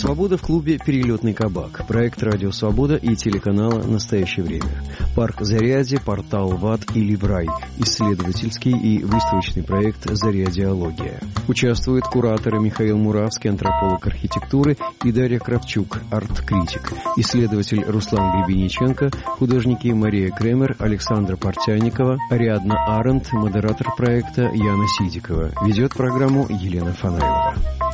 Свобода в клубе «Перелетный кабак». Проект «Радио Свобода» и телеканала «Настоящее время». Парк Зарядье, портал ВАД и Либрай. Исследовательский и выставочный проект «Зарядиология». Участвуют кураторы Михаил Муравский, антрополог архитектуры, и Дарья Кравчук, арт-критик. Исследователь Руслан Гребениченко, художники Мария Кремер, Александра Портяникова, Ариадна Арендт, модератор проекта Яна Сидикова. Ведет программу Елена Фанаева.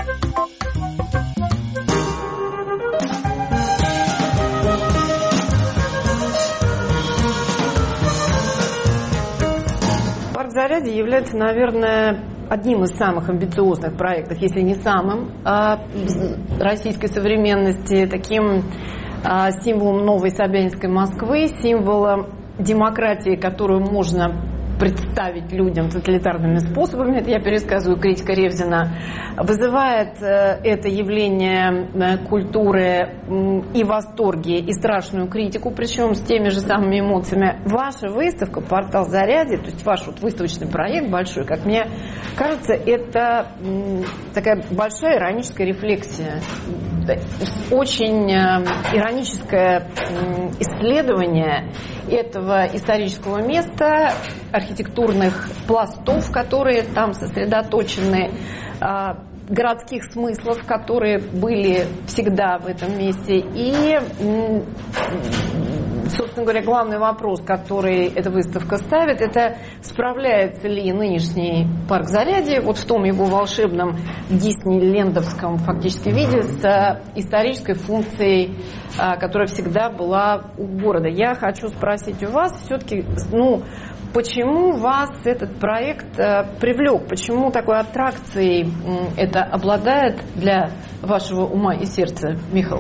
Парк Зарядье является, наверное, одним из самых амбициозных проектов, если не самым, российской современности, таким символом новой Собянинской Москвы, символом демократии, которую можно представить людям тоталитарными способами, это я пересказываю критика Ревзина, вызывает это явление культуры и восторги, и страшную критику, причем с теми же самыми эмоциями. Ваша выставка «Портал Зарядье», то есть ваш вот выставочный проект большой, как мне кажется, это такая большая ироническая рефлексия, очень ироническое исследование этого исторического места, архитектурных пластов, которые там сосредоточены, городских смыслов, которые были всегда в этом месте. И, собственно говоря, главный вопрос, который эта выставка ставит, это справляется ли нынешний парк Зарядье, вот в том его волшебном диснейлендовском фактически виде, с исторической функцией, которая всегда была у города. Я хочу спросить у вас все-таки, почему вас этот проект привлек? Почему такой аттракцией это обладает для вашего ума и сердца, Михаил?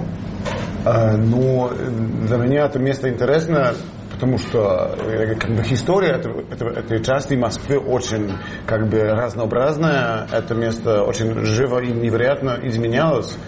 Для меня это место интересно, потому что история этой части Москвы очень разнообразная. Это место очень живо и невероятно изменялось.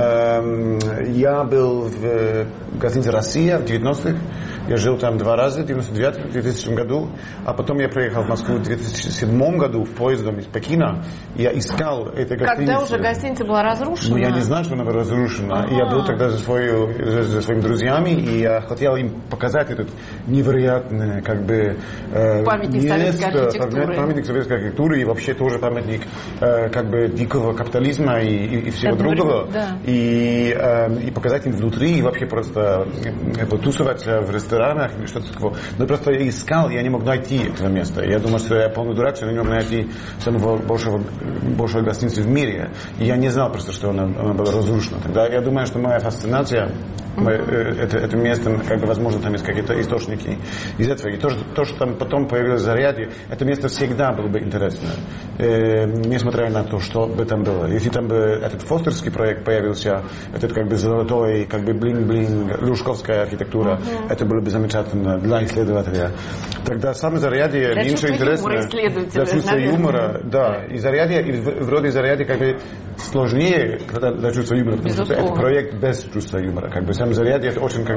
Я был в гостинице «Россия» в 90-х. Я жил там 2 раза, в 99-м, в 2000 году. А потом я приехал в Москву в 2007 году в поездом из Пекина. И я искал эту гостиницу. Когда уже гостиница была разрушена? Я не знал, что она была разрушена. И я был тогда за своими друзьями, и я хотел им показать этот невероятный памятник советской архитектуры. Памятник советской архитектуры и вообще тоже памятник дикого капитализма и всего другого. Да. И показать им внутри, и вообще просто потусоваться в ресторанах или что-то такое. Но просто я искал, я не мог найти этого места. Я думал, что я полный дурак, что я не мог найти самого большой гостиницы в мире. И я не знал просто, что она была разрушена. Тогда я думаю, что моя фасцинация это место, возможно, там есть какие-то источники из этого. И то, что там потом появилось в Зарядье, это место всегда было бы интересно. Несмотря на то, что бы там было. Если там бы этот фостерский проект появился, этот золотой, блин-блин, люшковская архитектура, это было бы замечательно для исследователя. Тогда сам Зарядье меньше интересно. Для чувства юмора, да. И Зарядье, и вроде Зарядье сложнее для чувства юмора, потому что это проект без чувства юмора. Сам Зарядье это очень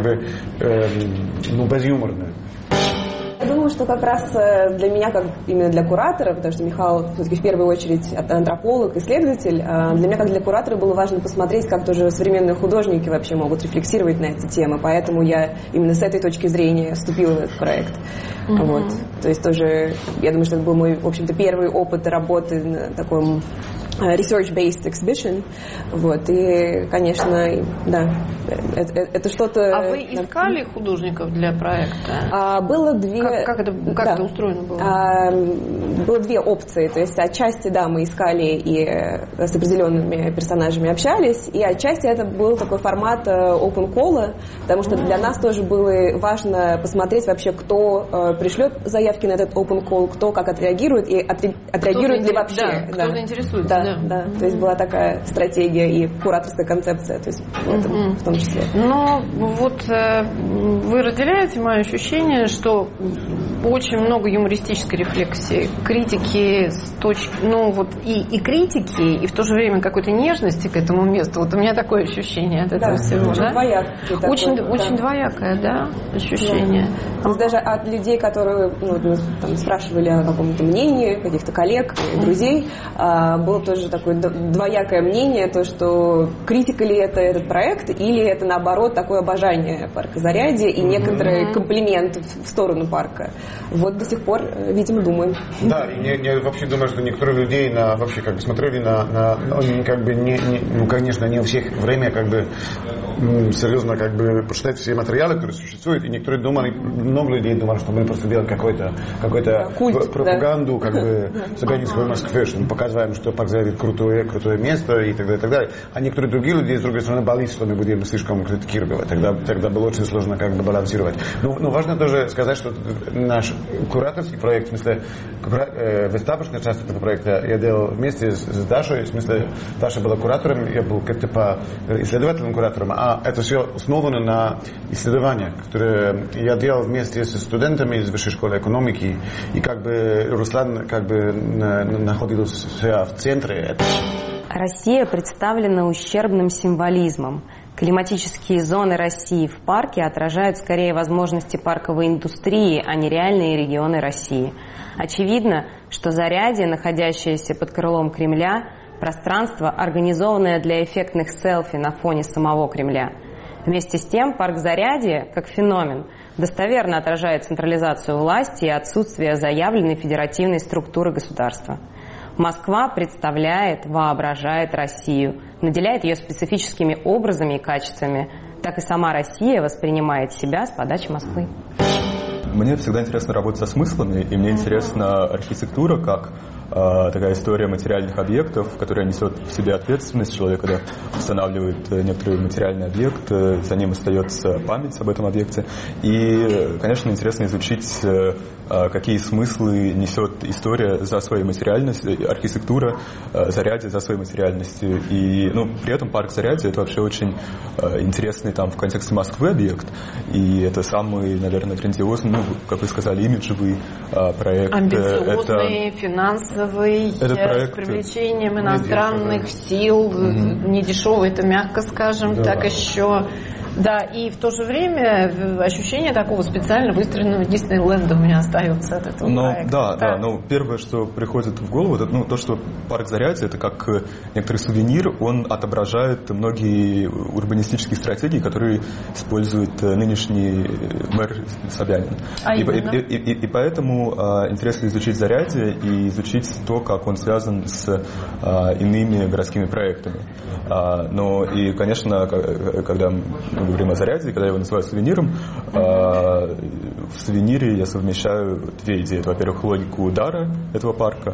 безюморно. Я думаю, что как раз для меня, как именно для куратора, потому что Михаил все-таки в первую очередь антрополог, исследователь, для меня как для куратора было важно посмотреть, как тоже современные художники вообще могут рефлексировать на эти темы. Поэтому я именно с этой точки зрения вступила в этот проект. Вот. То есть тоже, я думаю, что это был мой, в общем-то, первый опыт работы на таком research-based exhibition. Вот. И, конечно, да, это что-то... А вы искали художников для проекта? Было 2... Как это устроено было? Было 2 опции. То есть отчасти, да, мы искали и с определенными персонажами общались, и отчасти это был такой формат open call, потому что для нас тоже было важно посмотреть вообще, кто пришлет заявки на этот open call, кто как отреагирует, и отреагирует ли вообще. Да, кто заинтересуется. Да. То есть была такая стратегия и кураторская концепция, то есть в этом в том числе. Но вот вы разделяете мое ощущение, что очень много юмористической рефлексии, критики и критики, и в то же время какой-то нежности к этому месту. Вот у меня такое ощущение от этого всего. Очень двоякое. Очень двоякое, да, ощущение. Да. Даже от людей, которые спрашивали о каком-то мнении, каких-то коллег, друзей, было тоже тоже такое двоякое мнение, то, что критика ли это этот проект, или это, наоборот, такое обожание парка Зарядье и некоторый комплимент в сторону парка. Вот до сих пор, видимо, думаем. Да, и я вообще думаю, что некоторые людей вообще как бы смотрели они как бы конечно, не у всех время как бы серьезно как бы прочитать все материалы, которые существуют, и некоторые думали, много людей думали, что мы просто делаем какую-то пропаганду, как бы Собянинской Москвы, что мы показываем, что парк Зарядье крутое место и так далее, и так далее. А некоторые другие люди, с другой стороны, боялись, что мы будем слишком критикировать. Тогда было очень сложно как бы балансировать. Но важно тоже сказать, что наш кураторский проект, в смысле выставочная часть этого проекта, я делал вместе с Дашей, в смысле Даша была куратором, я был как-то исследовательным куратором, а это все основано на исследованиях, которые я делал вместе со студентами из Высшей школы экономики, и как бы Руслан как бы находился в центре. Россия представлена ущербным символизмом. Климатические зоны России в парке отражают скорее возможности парковой индустрии, а не реальные регионы России. Очевидно, что Зарядье, находящееся под крылом Кремля, пространство, организованное для эффектных селфи на фоне самого Кремля. Вместе с тем, парк Зарядье, как феномен, достоверно отражает централизацию власти и отсутствие заявленной федеративной структуры государства. Москва представляет, воображает Россию, наделяет ее специфическими образами и качествами. Так и сама Россия воспринимает себя с подачи Москвы. Мне всегда интересно работать со смыслами, и мне интересна архитектура как такая история материальных объектов, которая несет в себе ответственность. Человек, когда устанавливает некоторый материальный объект, за ним остается память об этом объекте. И, конечно, интересно изучить, какие смыслы несет история за своей материальностью, архитектура Зарядье за своей материальностью. И, при этом парк Зарядье — это вообще очень интересный там в контексте Москвы объект. И это самый, наверное, грандиозный, как вы сказали, имиджевый проект. Амбициозный, финансовый, с привлечением иностранных сил, недешевый, это мягко скажем, так еще. Да, и в то же время ощущение такого специально выстроенного Диснейленда у меня остается от этого проекта. Да, первое, что приходит в голову, это то, что парк Зарядье — это как некоторый сувенир, он отображает многие урбанистические стратегии, которые использует нынешний мэр Собянин. И поэтому интересно изучить Зарядье и изучить то, как он связан с иными городскими проектами. Но и, конечно, когда мы говорим о Зарядье, когда я его называю сувениром, в сувенире я совмещаю две идеи. Это, во-первых, логику дара этого парка.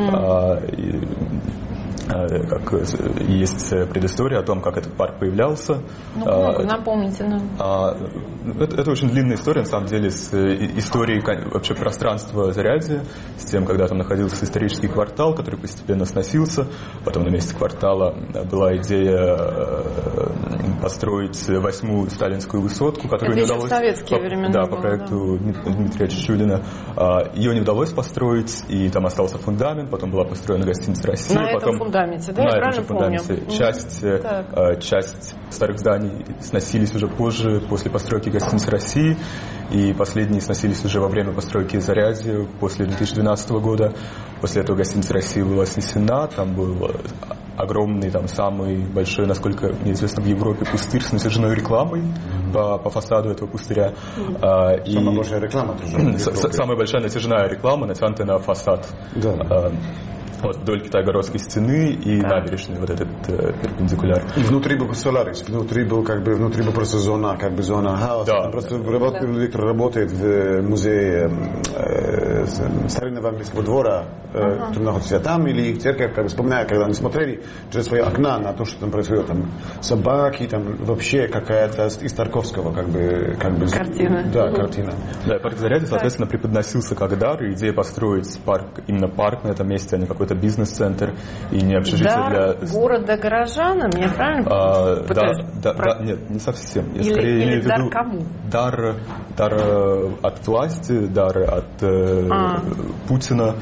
Как есть предыстория о том, как этот парк появлялся. Напомните нам. Это очень длинная история, на самом деле, с историей вообще пространства Зарядье, с тем, когда там находился исторический квартал, который постепенно сносился. Потом на месте квартала была идея построить 8-ю сталинскую высотку, которую не удалось... по проекту Дмитрия Чечулина. Ее не удалось построить, и там остался фундамент, потом была построена гостиница «Россия». На этом фундаменте, да? Я правильно помню? Часть старых зданий сносились уже позже, после постройки гостиницы «России», и последние сносились уже во время постройки Зарядье после 2012 года. После этого гостиница «Россия» была снесена, там был огромный, там самый большой, насколько мне известно, в Европе пустырь с натяжной рекламой по фасаду этого пустыря. Самая большая реклама тоже. Самая большая натяжная реклама, натянутая на фасад. Да. Вдоль Китайгородской стены и набережной, вот этот перпендикуляр. Внутри был Solaris, внутри был просто зона хаоса. Да. Просто Виктор работает в музее старинного английского двора, который находится там, или церковь, вспоминаю, когда мы смотрели через свои окна на то, что там происходит, там собаки, там вообще какая-то из Тарковского, картина. Да, картина. Да, парк Зарядье, соответственно, преподносился как дар, и идея построить именно парк на этом месте, а не какой-то бизнес-центр и не общежитие для... города горожанам, я правильно нет, не совсем. Я скорее имею в виду дар кому? Дар от власти, дар от Путина.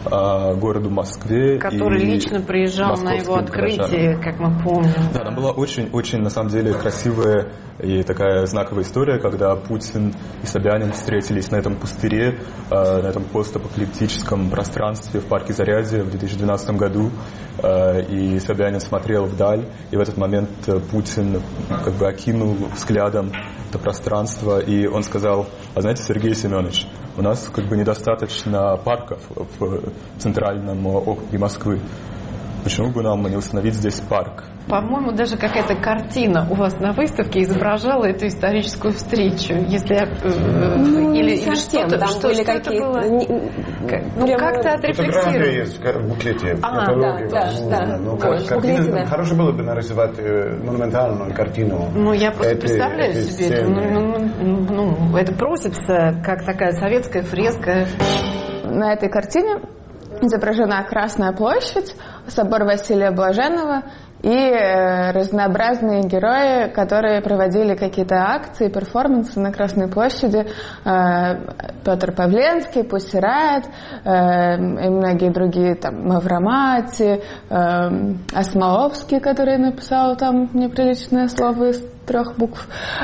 городу Москве. Который лично приезжал на его открытие, как мы помним. Да, там была очень, на самом деле, красивая и такая знаковая история, когда Путин и Собянин встретились на этом пустыре, на этом постапокалиптическом пространстве в парке Зарядье в 2012 году. И Собянин смотрел вдаль, и в этот момент Путин как бы окинул взглядом это пространство, и он сказал: а знаете, Сергей Семенович, у нас как бы недостаточно парков в центральном округе Москвы. Почему бы нам не установить здесь парк? По-моему, даже какая-то картина у вас на выставке изображала эту историческую встречу. Если или что-то, там были какие-то было. Как-то отрефлексировать. Фотография есть в буклете. Да. Хорошо было бы нарисовать монументальную картину. Ну, я просто представляю себе это. Это просится, как такая советская фреска. На этой картине изображена Красная площадь, собор Василия Блаженного и разнообразные герои, которые проводили какие-то акции, перформансы на Красной площади. Петр Павленский, Пусси Райт и многие другие, там, Мавромати, Осмоловский, который написал там неприличное слово из 3 букв,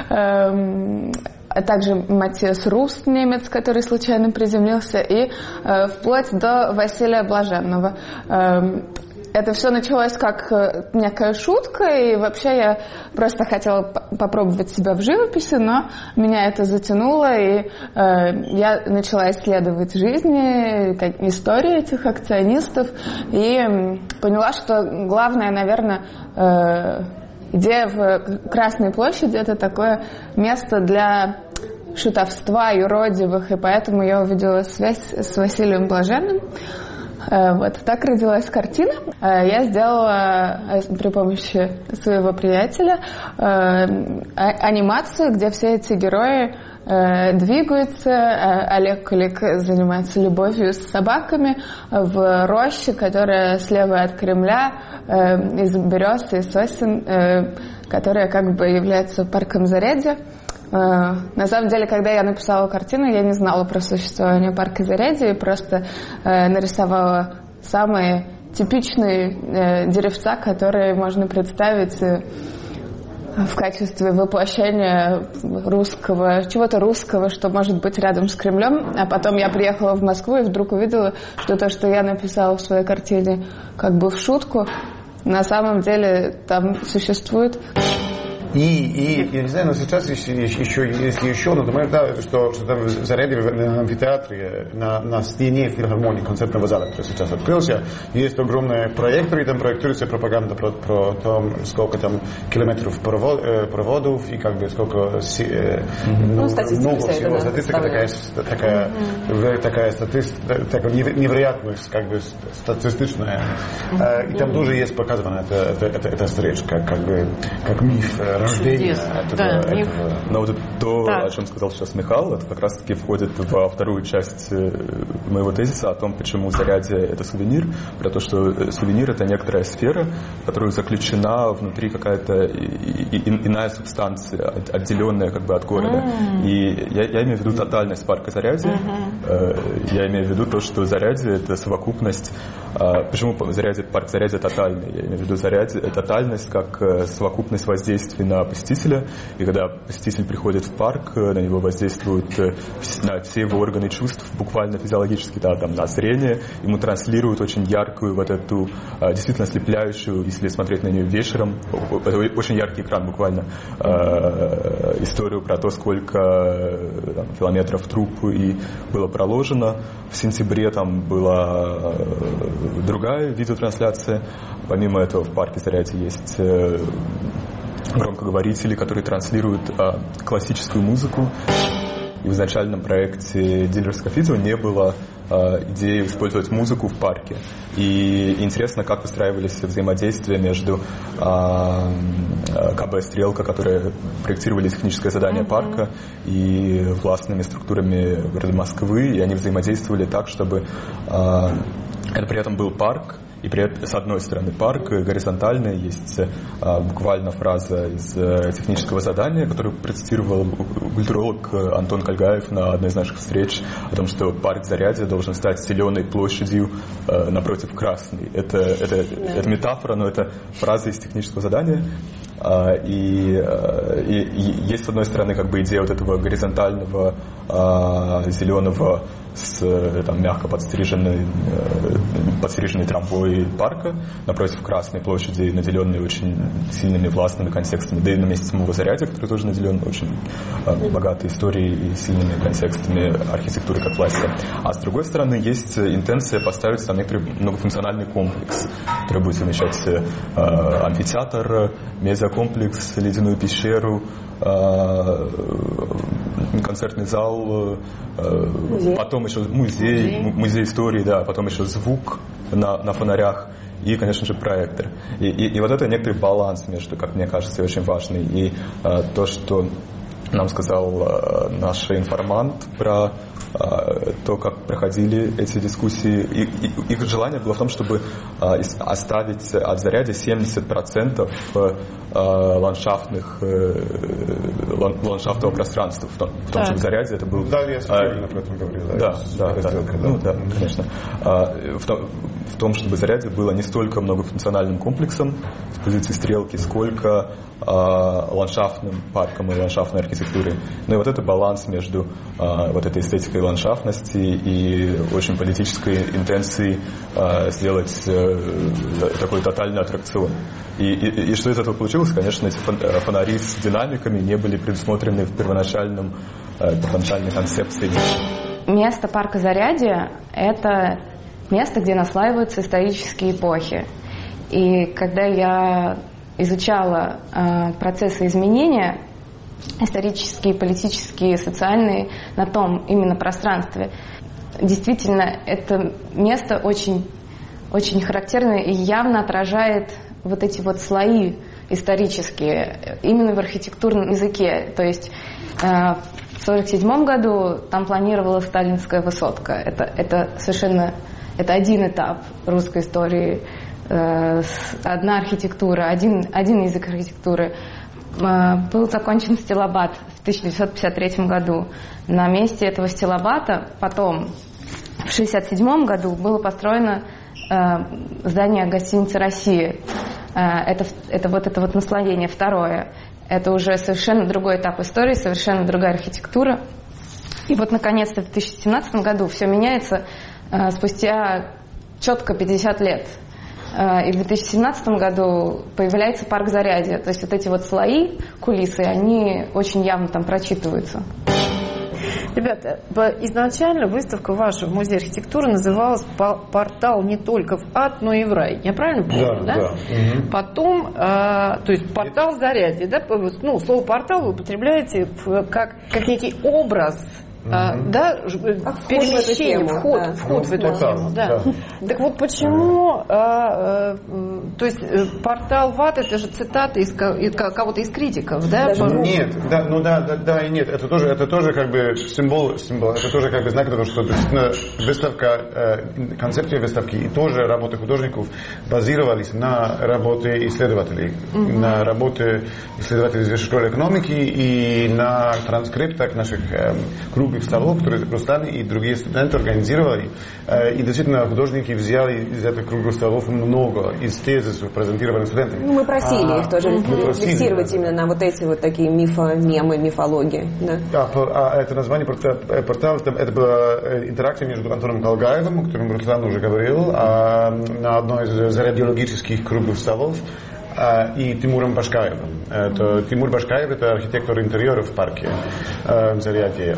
а также Матиас Руст, немец, который случайно приземлился, и вплоть до Василия Блаженного. Это все началось как некая шутка, и вообще я просто хотела попробовать себя в живописи, но меня это затянуло, и я начала исследовать жизни, историю этих акционистов, и поняла, что главное, наверное, идея в Красной площади — это такое место для шутовства юродивых, и поэтому я увидела связь с Василием Блаженным. Вот так родилась картина. Я сделала при помощи своего приятеля анимацию, где все эти герои двигаются. Олег Кулик занимается любовью с собаками в роще, которая слева от Кремля, из берез и сосен, которая как бы является парком Зарядье. На самом деле, когда я написала картину, я не знала про существование парка Зарядье и просто нарисовала самые типичные деревца, которые можно представить в качестве воплощения русского, чего-то русского, что может быть рядом с Кремлем. А потом я приехала в Москву и вдруг увидела, что то, что я написала в своей картине как бы в шутку, на самом деле там существует. И я не знаю, но сейчас еще, но думаю, да, что там в Зарядье, в амфитеатре, на стене филармонии концертного зала, который сейчас открылся, есть огромный проектор, и там проектируется пропаганда про то, сколько там километров проводов, и как бы сколько много всего. Статистика такая невероятность, как бы статистичная. И там тоже есть показана эта встреча, как миф рождения этого. Но вот то, о чем сказал сейчас Михаил, это как раз-таки входит во вторую часть моего тезиса о том, почему Зарядье — это сувенир, про то, что сувенир — это некоторая сфера, в которую заключена внутри какая-то иная субстанция, отделенная как бы от города. И я имею в виду тотальность парка Зарядье. Я имею в виду то, что Зарядье — это совокупность. Почему парк Зарядье тотальный? Я имею в виду тотальность как совокупность воздействий на посетителя, и когда посетитель приходит в парк, на него воздействуют на все его органы чувств, буквально физиологически, да, там, на зрение, ему транслируют очень яркую, вот эту, действительно ослепляющую, если смотреть на нее вечером, это очень яркий экран буквально, историю про то, сколько там, километров труб и было проложено. В сентябре там была другая видеотрансляция. Помимо этого в парке Зарядье есть громкоговорители, которые транслируют классическую музыку. И в изначальном проекте дилерского видео не было идеи использовать музыку в парке. И интересно, как выстраивались взаимодействия между КБ «Стрелка», которые проектировали техническое задание парка, и властными структурами города Москвы, и они взаимодействовали так, чтобы это при этом был парк, И при этом, с одной стороны, парк горизонтальный, есть буквально фраза из технического задания, которую процитировал культуролог Антон Кальгаев на одной из наших встреч, о том, что парк Зарядье должен стать зеленой площадью напротив красной. Это метафора, но это фраза из технического задания. И есть, с одной стороны, как бы идея вот этого горизонтального зеленого с там, мягко подстриженной трамвой парка напротив Красной площади, наделенной очень сильными властными контекстами, да и на месте самого Зарядья, который тоже наделен очень богатой историей и сильными контекстами архитектуры как власти. А с другой стороны, есть интенция поставить там некоторый многофункциональный комплекс, который будет совмещать амфитеатр, медиакомплекс, ледяную пещеру, концертный зал, потом еще музей истории, да, потом еще звук на фонарях и, конечно же, проектор. И вот это некоторый баланс между, как мне кажется, очень важный. И то, что нам сказал наш информант про то, как проходили эти дискуссии. Их желание было в том, чтобы оставить от Зарядья 70% ландшафтного пространства. В том, что в Зарядье это был... Да, я специально об этом говорил. Да, конечно. В том, чтобы Зарядье было не столько многофункциональным комплексом с позиции стрелки, сколько ландшафтным парком и ландшафтной архитектурой. Ну и вот это баланс между вот этой эстетикой ландшафтности и очень политической интенцией сделать такой тотальный аттракцион. И что из этого получилось? Конечно, эти фонари с динамиками не были предусмотрены в первоначальной концепции. Место парка Зарядье – это место, где наслаиваются исторические эпохи. И когда я изучала процессы изменения исторические, политические, социальные на том именно пространстве, действительно, это место очень, очень характерное и явно отражает вот эти вот слои исторические именно в архитектурном языке. То есть в 1947 году там планировалась Сталинская высотка. Это совершенно один этап русской истории, одна архитектура, один язык архитектуры. Был закончен стилобат в 1953 году. На месте этого стилобата потом, в 1967 году, было построено здание гостиницы «Россия». Это вот наслоение второе. Это уже совершенно другой этап истории, совершенно другая архитектура. И вот, наконец-то, в 2017 году все меняется спустя четко 50 лет. И в 2017 году появляется парк Зарядье. То есть вот эти вот слои, кулисы, они очень явно там прочитываются. Ребята, изначально выставка ваша в Музее архитектуры называлась «Портал не только в ад, но и в рай». Я правильно помню, да? Угу. Потом, то есть портал Зарядье, да? Ну, слово «портал» вы употребляете как некий образ, да, перемещение, вход в эту тему. Да. Так вот, почему, то есть портал в ад, это же цитата из кого-то из критиков, да? Нет, да и нет. Это тоже как бы символ, это тоже как бы знак того, что выставка, концепция выставки и тоже работы художников базировались на работе исследователей, на работе исследователей из Высшей школы экономики и на транскриптах наших круглых столов, которые Руслан и другие студенты организировали. И действительно, художники взяли из этих круглых столов много из тезисов, презентированных студентами. Ну, мы просили их тоже рефлексировать именно на вот эти вот такие мемы, мифологии. Да. Это название портала, это была интеракция между Антоном Кальгаевым, о котором Руслан уже говорил, на одной из зарядиологических круглых столов, и Тимуром Башкаевым. Тимур Башкаев – это архитектор интерьеров в парке в Зарядье.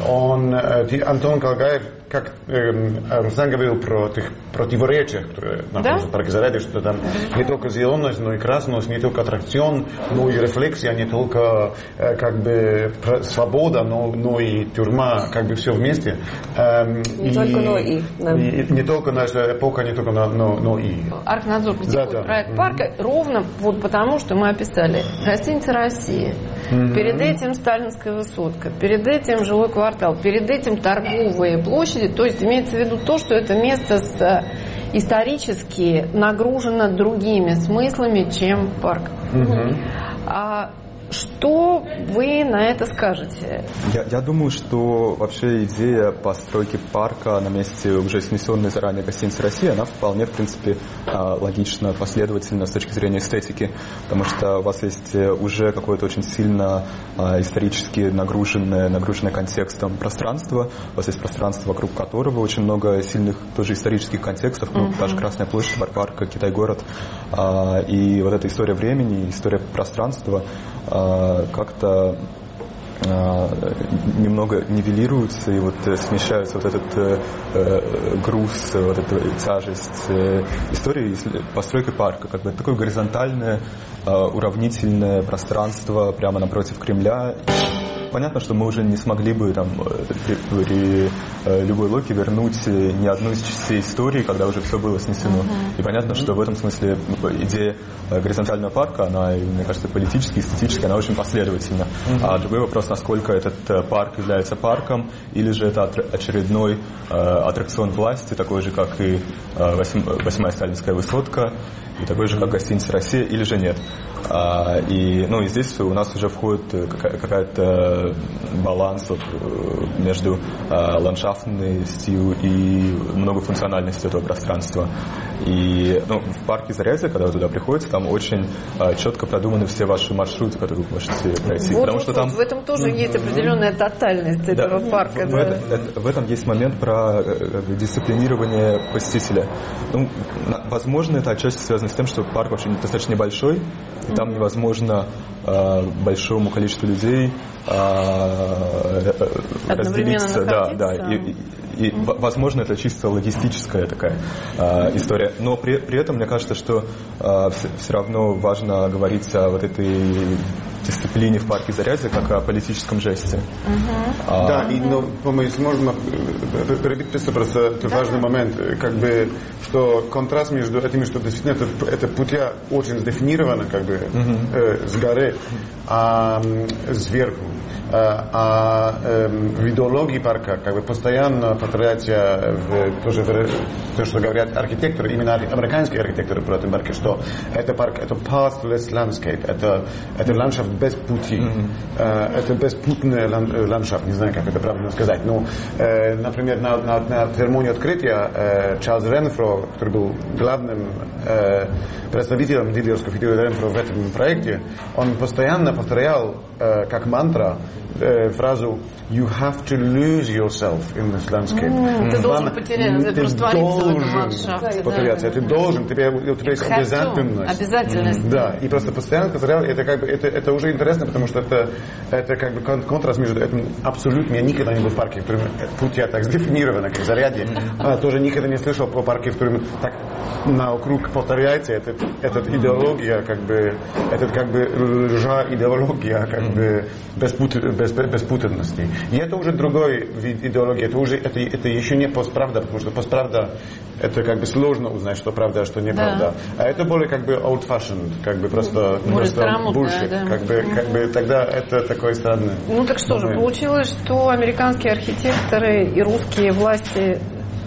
Антон Кальгаев, как Руслан говорил про тех противоречиях, которые находятся в парке Зарядье, что там не только зеленость, но и красность, не только аттракцион, но и рефлексия, не только как бы свобода, но и тюрьма, как бы все вместе. Не только но и. Не только наша эпоха, не только но и. Архнадзор критикует проект парка ровно вот потому, что мы описали. Гостиница «Россия». Перед этим Сталинская высотка, перед этим жилой квартал, перед этим торговые площади. То есть имеется в виду то, что это место с исторически нагружена другими смыслами, чем парк. Что вы на это скажете? Я думаю, что вообще идея постройки парка на месте уже снесенной заранее гостиницы «Россия», она вполне, в принципе, логична, последовательна с точки зрения эстетики, потому что у вас есть уже какое-то очень сильно исторически нагруженное контекстом пространство, у вас есть пространство, вокруг которого очень много сильных тоже исторических контекстов, та же Красная площадь, парк, Китай-город, и вот эта история времени, история пространства как-то немного нивелируются и вот смещается вот этот груз, вот эта тяжесть истории постройки парка, как бы такое горизонтальное, уравнительное пространство прямо напротив Кремля. Понятно, что мы уже не смогли бы там при любой логике вернуть ни одну из частей истории, когда уже все было снесено. И понятно, что в этом смысле идея горизонтального парка, она, мне кажется, политически, эстетически, она очень последовательна. А другой вопрос, насколько этот парк является парком, или же это очередной аттракцион власти, такой же, как и 8-я Сталинская высотка, и такой же, как гостиница «Россия», или же нет. И здесь у нас уже входит какая-то баланс между ландшафтностью и многофункциональностью этого пространства. И в парке Зарядье, когда вы туда приходите, там очень четко продуманы все ваши маршруты, которые вы можете пройти. Потому что там... В этом тоже есть определенная тотальность этого парка. В этом есть момент про дисциплинирование посетителя. Возможно, это отчасти связано с тем, что парк вообще достаточно небольшой, и там невозможно большому количеству людей разделиться. И, возможно, это чисто логистическая такая история. Но при этом, мне кажется, что все равно важно говорить о вот этой дисциплине в парке Зарядье как о политическом жесте. Да, если можно перебить просто это важный момент, как бы, что контраст между этими, что действительно это путя очень сдефинировано, как бы, с горы, а сверху. В идеологии парка как бы постоянно повторяется то, что говорят архитекторы, именно американские архитекторы про этот парк, что это парк, это pathless landscape, это ландшафт без пути, это беспутный ландшафт, не знаю, как это правильно сказать. Например, на церемонии открытия Чарльз Ренфро, который был главным представителем дилерского Ренфро в этом проекте, он постоянно повторял как мантра фразу «You have to lose yourself in this landscape». Ты должен потеряться, ты раствориться в этом ландшафте. Потеряться, ты должен, у тебя есть обязательность. Да, и просто постоянно повторял, это уже интересно, потому что это как бы контраст между этим абсолютно. Я никогда не был в парке, в котором путя так сдефинировано, как Зарядье. Тоже никогда не слышал про парке, в котором так наокруг повторяется эта идеология, как бы, лжа-идеология, как бы, беспутанности. И это уже другой вид идеологии, это еще не постправда, потому что постправда это как бы сложно узнать, что правда, а что неправда. А это более как бы old-fashioned, как бы просто bullshit, да. как бы тогда это такое странное. Так что же, получилось, что американские архитекторы и русские власти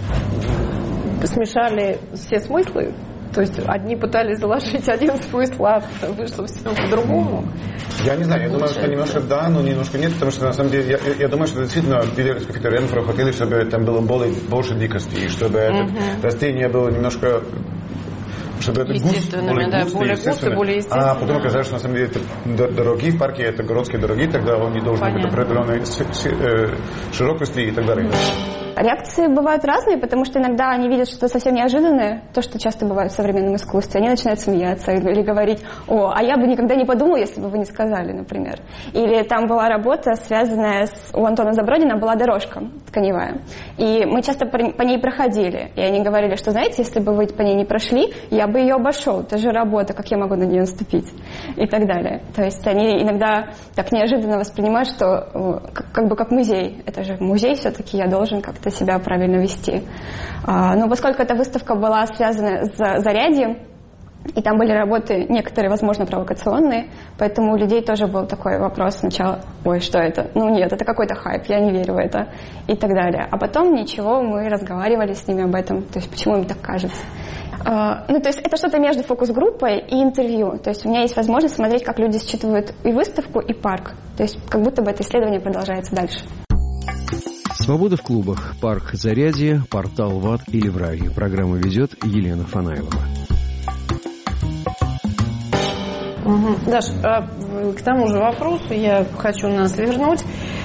смешали все смыслы? То есть одни пытались заложить один смысл, а вышло все по-другому? Я не знаю, я думаю, что немножко да, но немножко нет, потому что на самом деле я думаю, что действительно дилеры Ренфро хотели, чтобы там было больше дикости, чтобы это растение было немножко, чтобы это более густо, более естественно. А потом оказалось, что на самом деле это дороги в парке, это городские дороги, тогда он не должен быть определенной широкости и так далее. Реакции бывают разные, потому что иногда они видят что-то совсем неожиданное, то, что часто бывает в современном искусстве. Они начинают смеяться или говорить: а я бы никогда не подумал, если бы вы не сказали, например. Или там была работа, связанная у Антона Забродина была дорожка тканевая. И мы часто по ней проходили. И они говорили, что, знаете, если бы вы по ней не прошли, я бы ее обошел. Это же работа, как я могу на нее наступить? И так далее. То есть они иногда так неожиданно воспринимают, что как музей. Это же музей все-таки, я должен как-то себя правильно вести. Но поскольку эта выставка была связана с Зарядьем, И там были работы, некоторые, возможно, провокационные, поэтому у людей тоже был такой вопрос сначала: ой, что это? Ну нет, это какой-то хайп, я не верю в это, и так далее. А потом ничего, мы разговаривали с ними об этом, то есть почему им так кажется. Ну, то есть это что-то между фокус-группой и интервью. То есть у меня есть возможность смотреть, как люди считывают и выставку, и парк. То есть как будто бы это исследование продолжается дальше. «Свобода в клубах», парк Зарядье, портал ВАТ и Леврай. Программу ведет Елена Фанаилова. Даш, к тому же вопросу я хочу нас вернуть.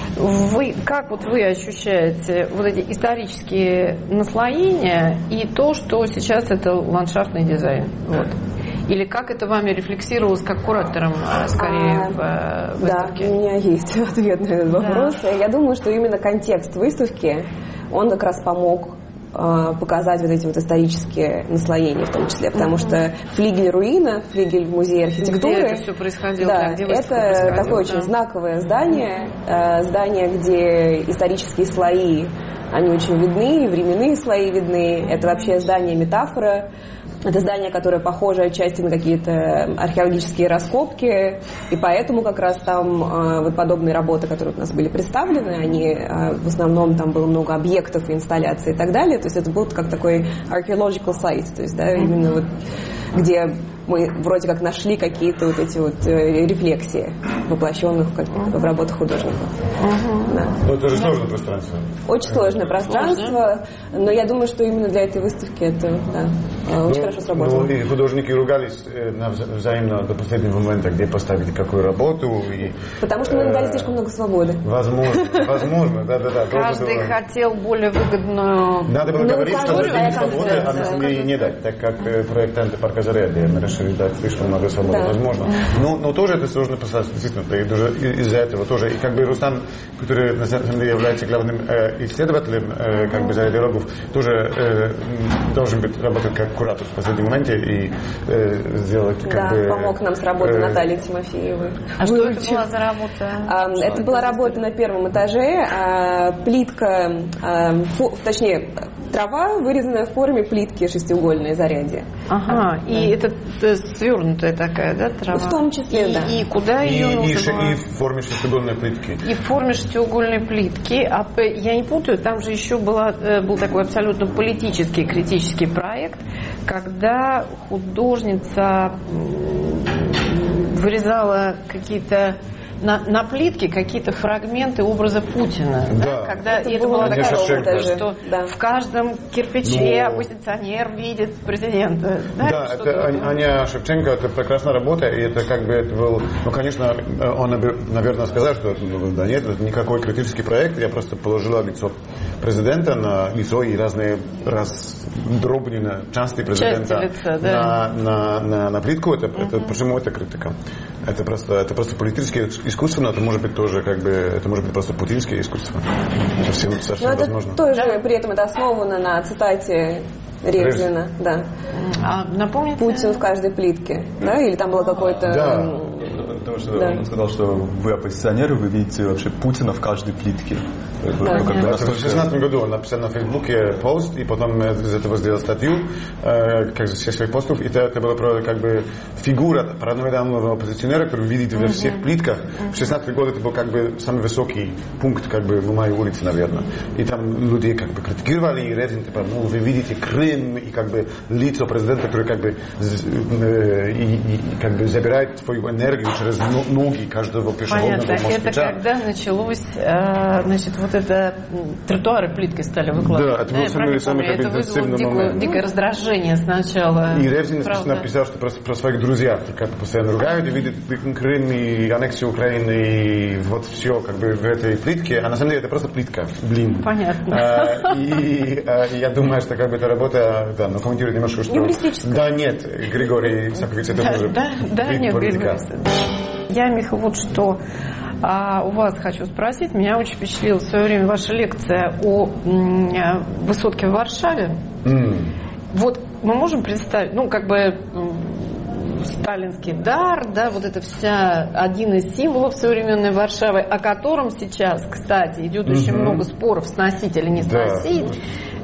Как вы ощущаете вот эти исторические наслоения и то, что сейчас это ландшафтный дизайн? Вот. Или как это вами рефлексировалось как куратором, скорее, в выставке? Да, у меня есть ответ на этот вопрос. Да. Я думаю, что именно контекст выставки, он как раз помог показать вот эти вот исторические наслоения в том числе, потому что флигель руина, флигель в музее архитектуры, где это все происходило, да, где это такое очень знаковое здание, здание, где исторические слои, они очень видны, временные слои видны, это вообще здание-метафора. Это здание, которое похоже отчасти на какие-то археологические раскопки, и поэтому как раз там вот подобные работы, которые у нас были представлены, они в основном там было много объектов, инсталляций и так далее, то есть это был как такой archaeological site, то есть да, именно вот где мы вроде как нашли какие-то вот эти вот рефлексии, воплощенных в работах художников. Да. Но это же сложное пространство. Очень сложное пространство, но я думаю, что именно для этой выставки это очень хорошо сработало. Ну, и художники ругались взаимно до последнего момента, где поставить какую работу. Потому что мы им дали слишком много свободы. Возможно, да. Каждый хотел более выгодную... Надо было говорить, что дадим свободы, а на самом деле не дать, так как проектанты парка Зарядье решили дать слишком много свободы. Да. Возможно. Но тоже это сложно поставить, действительно, из-за этого тоже. И как бы Рустам, который на самом деле является главным исследователем как бы зарядиологов, тоже должен быть работать как куратор в последнем моменте и сделать как бы... помог нам с работой Натальи Тимофеевой. А что это была за работа? Это была работа на первом этаже, плитка, точнее, трава, вырезанная в форме плитки шестиугольной Зарядье. Ага, и это свернутая такая, да, трава? В том числе, да. И куда ее нужно было? И в форме шестиугольной плитки. И в форме шестиугольной плитки. А я не путаю, там же еще был такой абсолютно политический, критический проект, когда художница вырезала какие-то на плитке какие-то фрагменты образа Путина. Да. Когда это была такая шутка, что в каждом кирпиче оппозиционер видит президента. Да, это Аня Шевченко, это прекрасная работа, и это как бы это был, ну, конечно, он, наверное, сказал, что да нет, это никакой критический проект, я просто положила лицо президента на лицо и разные раздробленные части президента лица, да. на плитку. Это почему это критика? Это просто политическое искусство, но это может быть тоже как бы, это может быть просто путинское искусство. Совсем это возможно. Тоже при этом это основано на цитате Ревзина, да. Напомните? Путин в каждой плитке, да? Или там было какое-то... Да. Потому что он сказал, что вы оппозиционеры, вы видите вообще Путина в каждой плитке. В 2016 году он написал на Фейсбуке пост, и потом из этого сделал статью, как все своих постов, и это было как бы фигура параноидального оппозиционера, который видите во всех плитках. В 16 году это был как бы самый высокий пункт как бы в моей улице, наверное. И там люди как бы критиковали, и Ревзин, типа, ну, вы видите Крым, и как бы лицо президента, который как бы как бы забирает твою энергию через ноги каждого пешеходного москвича. Понятно. Это когда началось, значит, вот это тротуары плиткой стали выкладывать. Да, это был самый как бы интенсивный момент. Дикое раздражение сначала. И Ревзин написал, что про своих друзей как бы постоянно ругают, и видят Крым и аннексию Украины, и вот все как бы в этой плитке, а на самом деле это просто плитка, блин. Понятно. И я думаю, что как бы эта работа, да, но комментирует немножко, что... Да, нет, Григорий Исакович, это тоже... Да, нет, Григорий. Я, Миха, вот что у вас хочу спросить. Меня очень впечатлила в свое время ваша лекция о высотке в Варшаве. Вот мы можем представить, ну, как бы сталинский дар, да, вот это один из символов современной Варшавы, о котором сейчас, кстати, идет очень много споров, сносить или не сносить.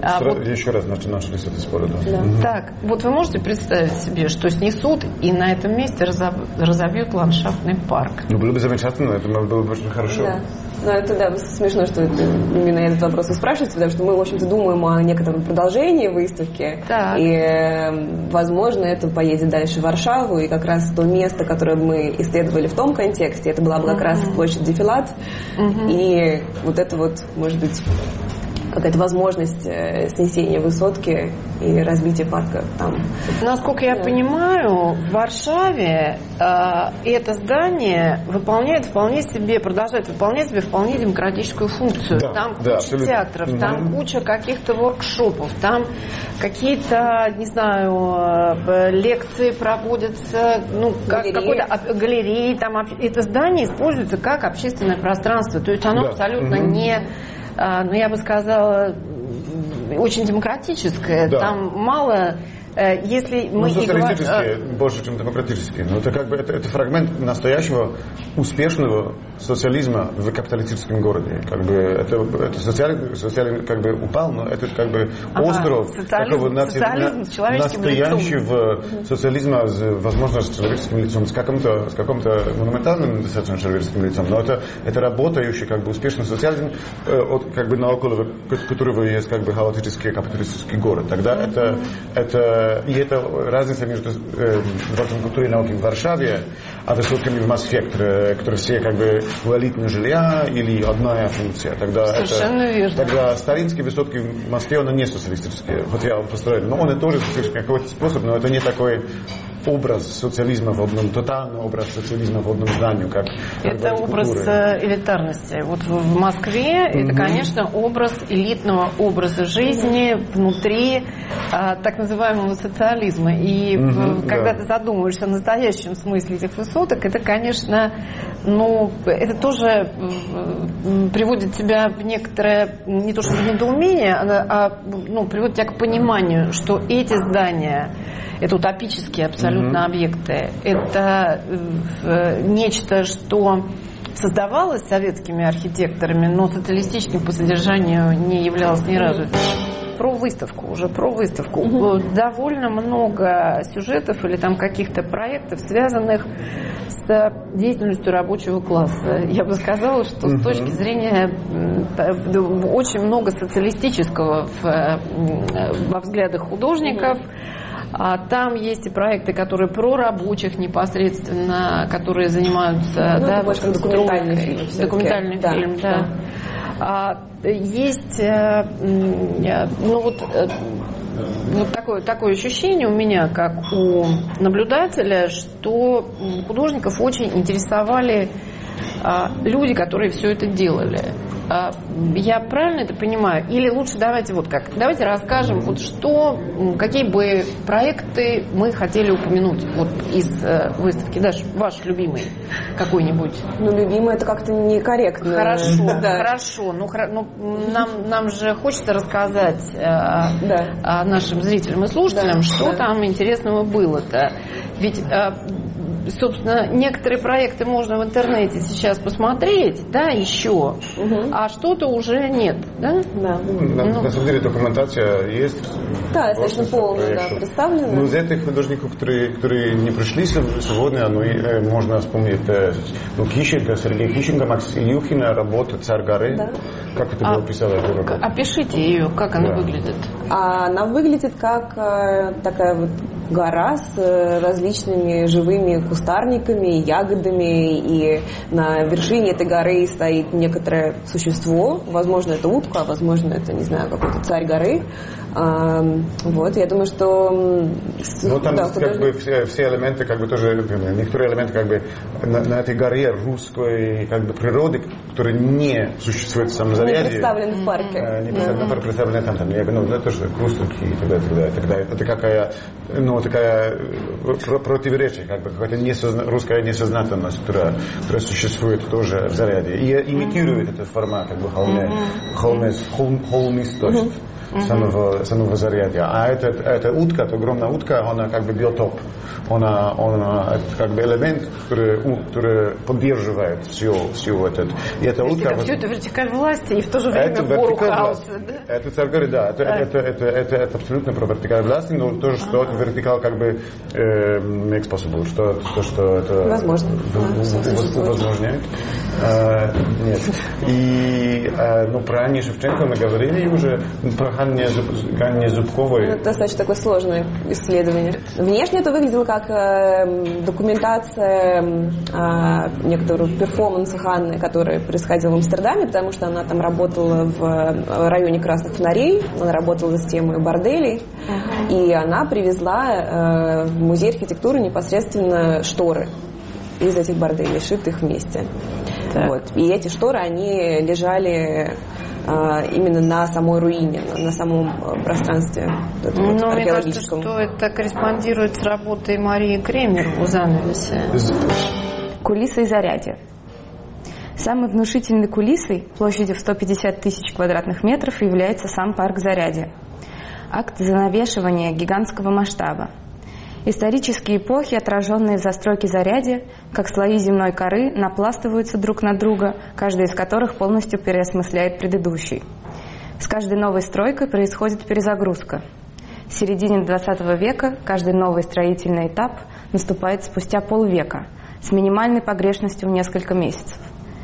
Еще раз начались эти споры. Да. Так, вот вы можете представить себе, что снесут и на этом месте разобьют ландшафтный парк? Ну, было бы замечательно, это было бы очень хорошо. Да. Но это, смешно, что именно этот вопрос вы спрашиваете, потому что мы, в общем-то, думаем о некотором продолжении выставки. Так. И, возможно, это поедет дальше в Варшаву, и как раз то место, которое мы исследовали в том контексте, это была бы как раз площадь Дефилат. И вот это вот, может быть, какая-то возможность снесения высотки и разбития парка там. Насколько я понимаю, в Варшаве это здание продолжает выполнять себе вполне демократическую функцию. Да, там куча театров, там куча каких-то воркшопов, там какие-то, не знаю, лекции проводятся, какой-то галереи. Там это здание используется как общественное пространство. То есть оно абсолютно не... я бы сказала, очень демократическое. Да. Там мало... Если мы социалистические, больше, чем демократические. Но это как бы это фрагмент настоящего успешного социализма в капиталистическом городе. Как бы это социализм как бы упал, но это как бы остров такого настоящего социализма, возможно, с человеческим лицом, с каким-то монументальным достаточно человеческим лицом. Но это работающий как бы успешный социализм, как бы наоколо которого есть как бы хаотический капиталистический город. Тогда и это разница между Дворцом культуры и науки в Варшаве, а высотками в Москве, которые все как бы в элитное жилья или одна функция. Совершенно верно. Тогда старинские высотки в Москве, он не социалистические, хотя он построен, но он и тоже социалистический какой-то способ, но это не такой образ социализма в одном, тотальный образ социализма в одном здании, как это образ элитарности. Вот в Москве это, конечно, образ элитного образа жизни внутри так называемого социализма. И когда ты задумываешься о настоящем смысле этих высоток, это, конечно, это тоже приводит тебя в некоторое, не то что в недоумение, приводит тебя к пониманию, что эти здания, это утопические абсолютно объекты. Это нечто, что создавалось советскими архитекторами, но социалистическим по содержанию не являлось ни разу. Про выставку. Довольно много сюжетов или там каких-то проектов, связанных с деятельностью рабочего класса. Я бы сказала, что с точки зрения очень много социалистического во взглядах художников. Там есть и проекты, которые про рабочих непосредственно, которые занимаются... больше документальный фильм. Документальный фильм, да. Есть такое ощущение у меня, как у наблюдателя, что художников очень интересовали люди, которые все это делали. Я правильно это понимаю? Или лучше давайте давайте расскажем, какие бы проекты мы хотели упомянуть из выставки. Даша, ваш любимый какой-нибудь? Любимый это как-то некорректно. Хорошо. Нам же хочется рассказать нашим зрителям и слушателям, что там интересного было-то. Ведь собственно, некоторые проекты можно в интернете сейчас посмотреть, еще, а что-то уже нет, да? Да. На самом деле документация есть. Да, достаточно полная, представлена. Но из этих художников, которые не пришли сегодня, можно вспомнить Кищенко, Сергей Кищенко, Макс Илюхина, работа «Царь горы». Да. Как это было писано? Опишите ее, как она выглядит. Она выглядит как такая гора с различными живыми кустарниками, ягодами, и на вершине этой горы стоит некоторое существо, возможно, это утка, а возможно, это, не знаю, какой-то царь горы. Я думаю, что... там как бы все элементы, как бы тоже, некоторые элементы как бы на этой горе русской как бы природы, которые не существуют в самом Зарядье. Не представлены в парке. Не представлены там, это же кустики и так далее. Это такая противоречие, как бы какая-то русская несознательность, которая существует тоже в Зарядье. И имитирует этот формат, как бы холмистость. самого Зарядья. А эта утка, эта огромная утка, она как бы биотоп. Она как бы элемент, который поддерживает всю этот. И эта утка... Все это вертикаль власти и в то же время гору хаоса. Да? Это царь горы, да. Это абсолютно про вертикаль власти, но тоже, что это вертикаль как бы makes possible, что это... Возможно. Возможняет. Нет. И про Анне Шевченко мы говорили уже, про Ганне Зубковой. Это достаточно такое сложное исследование. Внешне это выглядело как документация некоторого перформанса Ханны, который происходил в Амстердаме, потому что она там работала в районе Красных Фонарей, она работала с темой борделей, и она привезла в музей архитектуры непосредственно шторы из этих борделей, шитых вместе. Вот. И эти шторы, они лежали именно на самой руине, на самом пространстве археологическом. Мне кажется, что это корреспондирует с работой Марии Кремер у занавеса. Кулисы Зарядья. Самой внушительной кулисой площадью в 150 тысяч квадратных метров является сам парк Зарядье. Акт занавешивания гигантского масштаба. Исторические эпохи, отраженные в застройке Зарядья, как слои земной коры, напластываются друг на друга, каждый из которых полностью переосмысляет предыдущий. С каждой новой стройкой происходит перезагрузка. В середине XX века каждый новый строительный этап наступает спустя полвека, с минимальной погрешностью в несколько месяцев.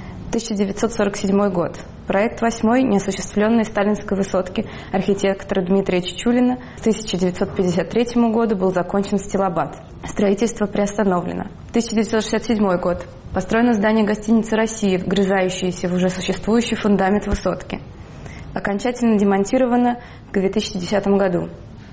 1947 год. Проект 8-й неосуществленной сталинской высотки архитектора Дмитрия Чичулина к 1953 году был закончен стилобат. Строительство приостановлено. 1967 год. Построено здание гостиницы «Россия», вгрызающееся в уже существующий фундамент высотки. Окончательно демонтировано к 2010 году.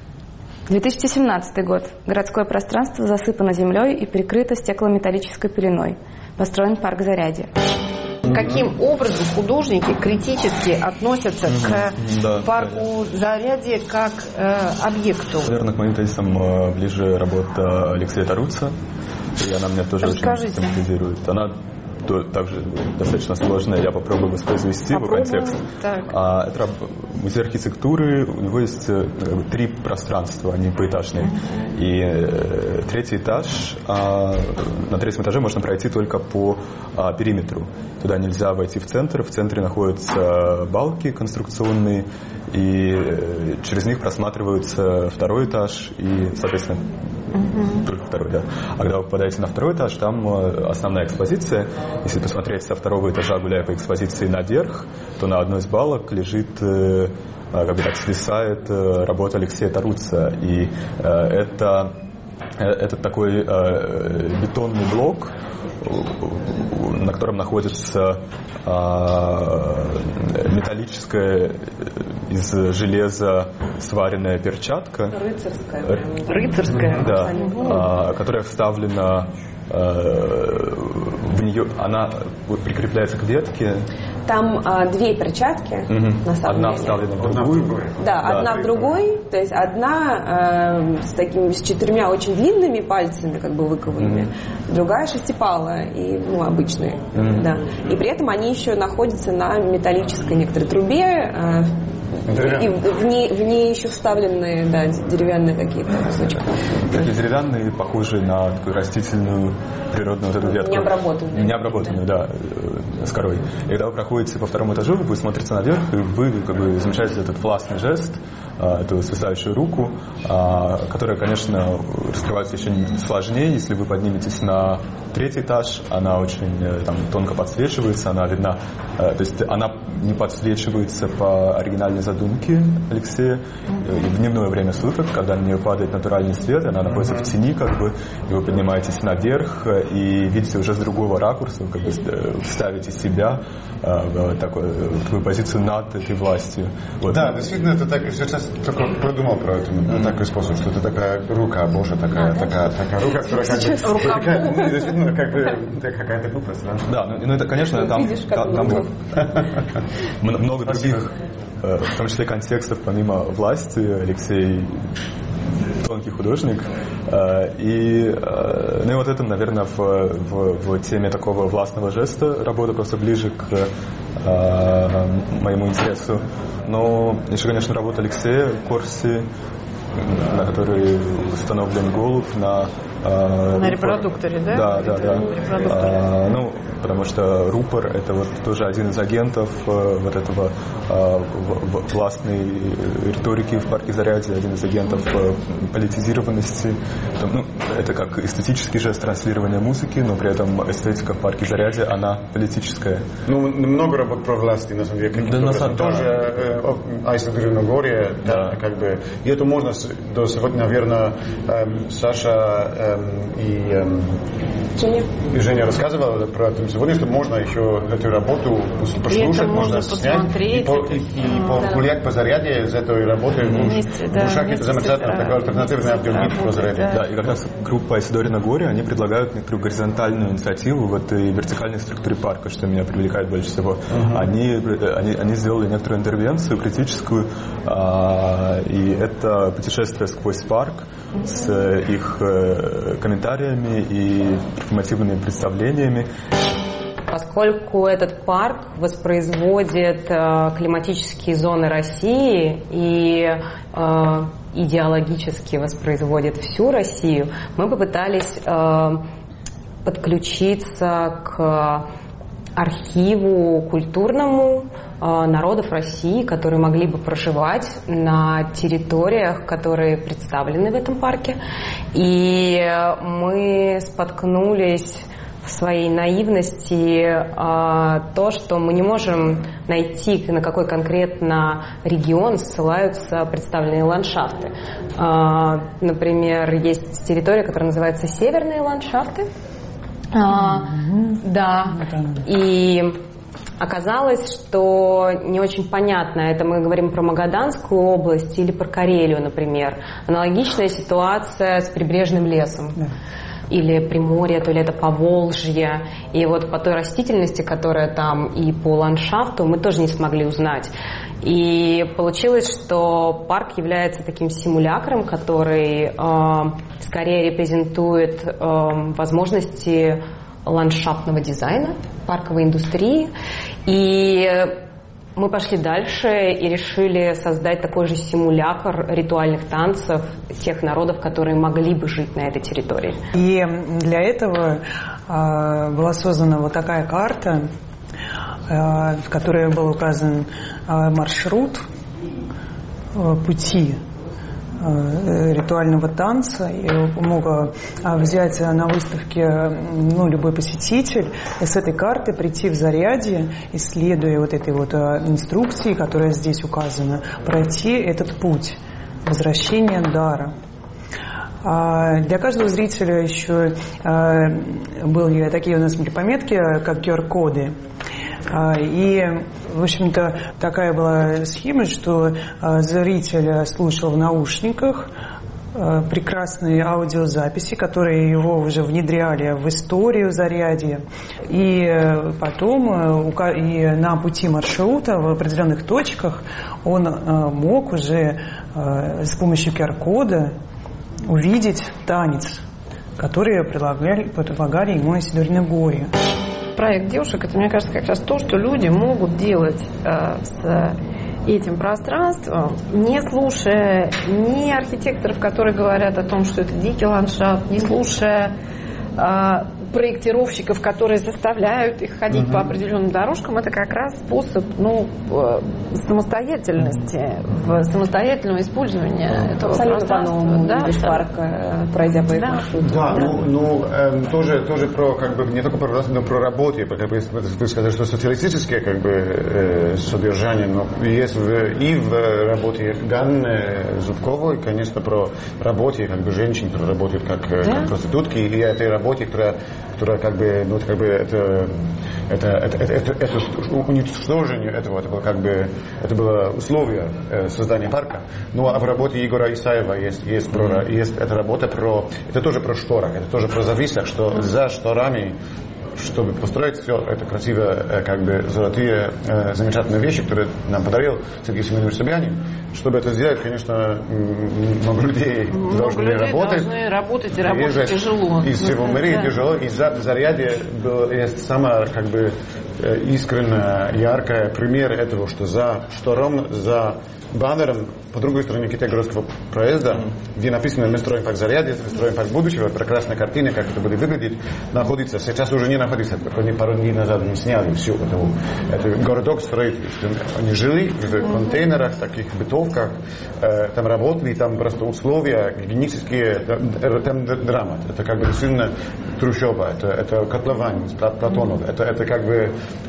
2017 год. Городское пространство засыпано землей и прикрыто стеклометаллической пеленой. Построен парк Зарядье. Каким образом художники критически относятся к парку Зарядье как объекту? Наверное, к моим тезисам ближе работа Алексея Таруца, и она меня тоже очень симпатизирует. Она также достаточно сложная, я попробую воспроизвести его контекст. Это музей архитектуры, у него есть 3 пространства, они поэтажные. И третий этаж, на третьем этаже можно пройти только по периметру. Туда нельзя войти в центр. В центре находятся балки конструкционные, и через них просматривается второй этаж и, соответственно, только второй, да. А когда вы попадаете на второй этаж, там основная экспозиция. Если посмотреть со второго этажа, гуляя по экспозиции наверх, то на одной из балок лежит, как бы так свисает работа Алексея Таруца. И это такой бетонный блок, на котором находится металлическая из железа сваренная перчатка. Рыцарская. Да, которая вставлена в нее, она прикрепляется к ветке. Там 2 перчатки, на самом деле. Одна вставлена в другую. Да, одна в другой, то есть одна с 4 очень длинными пальцами, как бы выкованными, другая шестипалая и обычные. Да. И при этом они еще находятся на металлической некоторой трубе, и в ней еще вставлены деревянные какие-то кусочки. Такие деревянные, похожие на такую растительную природную вот эту ветку. Необработанную, да, с корой. И когда вы проходите по второму этажу, вы смотрите наверх, и вы как бы замечаете этот властный жест, эту свисающую руку, которая, конечно, раскрывается еще сложнее, если вы подниметесь на 3-й этаж, она очень там тонко подсвечивается, она видна, то есть она не подсвечивается по оригинальной задумке Алексея. В дневное время суток, когда на нее падает натуральный свет, она находится в тени, как бы, и вы поднимаетесь наверх и видите уже с другого ракурса, как бы ставите себя в такую позицию над этой властью. Вот. Да, действительно, это так, сейчас только продумал про это, такой способ, что это такая рука Божья, такая рука, которая как бы действительно как бы какая-то глупость. Да, ну это, конечно, там много других, в том числе контекстов, помимо власти. Алексей тонкий художник. И вот это, наверное, в теме такого властного жеста работа просто ближе к моему интересу. Но еще, конечно, работа Алексея Корси, на которой установлен голубь на репродукторе, да? Да. Потому что рупор — это вот тоже один из агентов вот этого властной риторики в парке Зарядье, один из агентов политизированности. Это как эстетический жест транслирования музыки, но при этом эстетика в парке Зарядье, она политическая. Много работ про власти, на самом деле. Да, на самом деле. Тоже Айсланд Древногорье, да, как бы. И это можно до сегодня, наверное, Саша и Женя рассказывала про это сегодня, что можно еще эту работу послушать, можно снять и погулять по Зарядье из этой работы. Это замечательно, такая альтернативная аудиогид по Зарядье. Да, и как раз группа Айсидорина Горе, они предлагают некоторую горизонтальную инициативу в этой вертикальной структуре парка, что меня привлекает больше всего. Они сделали некоторую интервенцию критическую, и это путешествие сквозь парк с их комментариями и перформативными представлениями. Поскольку этот парк воспроизводит климатические зоны России и идеологически воспроизводит всю Россию, мы попытались подключиться к архиву культурному народов России, которые могли бы проживать на территориях, которые представлены в этом парке. И мы споткнулись в своей наивности то, что мы не можем найти, на какой конкретно регион ссылаются представленные ландшафты. Например, есть территория, которая называется Северные ландшафты. Да. И оказалось, что не очень понятно, это мы говорим про Магаданскую область или про Карелию, например. Аналогичная ситуация с прибрежным лесом. Или Приморье, то ли это Поволжье. И вот по той растительности, которая там, и по ландшафту, мы тоже не смогли узнать. И получилось, что парк является таким симулякром, который скорее репрезентует возможности ландшафтного дизайна, парковой индустрии. И мы пошли дальше и решили создать такой же симулятор ритуальных танцев тех народов, которые могли бы жить на этой территории. И для этого была создана вот такая карта, в которой был указан маршрут пути ритуального танца. И мог взять на выставке любой посетитель и с этой карты прийти в Зарядье, исследуя вот этой вот инструкции, которая здесь указана, пройти этот путь возвращения дара. Для каждого зрителя еще были такие у нас были пометки, как QR-коды. И, в общем-то, такая была схема, что зритель слушал в наушниках прекрасные аудиозаписи, которые его уже внедряли в историю Зарядья. И потом и на пути маршрута в определенных точках он мог уже с помощью QR-кода увидеть танец, который предлагали ему Айсидорина Горе. Проект девушек, это, мне кажется, как раз то, что люди могут делать с этим пространством, не слушая ни архитекторов, которые говорят о том, что это дикий ландшафт, не слушая проектировщиков, которые заставляют их ходить по определенным дорожкам. Это как раз способ самостоятельности, самостоятельного использования этого пространства. Да, парка, пройдя по их маршруту. Да, тоже про, не только про власть, но про работу. Вы сказали, что социалистическое содержание, но есть и в работе Ганны Зубковой, конечно, про работе женщин, которые работают как проститутки, и этой работе, которая это уничтожение этого, это было условие создания парка. Ну а в работе Егора Исаева есть эта работа это тоже про шторах, это тоже про зависах, что за шторами чтобы построить все это красивое, как бы золотые, замечательные вещи, которые нам подарил Сергей Семенович Собянин, чтобы это сделать, конечно, много людей должны работать и работать тяжело. Из всего мира тяжело. И в Заряде есть самая, как бы, искренне яркий пример этого, что ровно за баннером по другой стороне Китайгородского проезда, где написано «Мы строим парк Зарядье, мы строим парк будущего», прекрасная картина, как это будет выглядеть, находится, сейчас уже не находится, они пару дней назад не сняли всю эту городок строить. Они жили в контейнерах, таких бытовках, там работали, там просто условия гигиенические, там драма. Это как бы сильно трущоба, это котлован, Платонов, это как бы,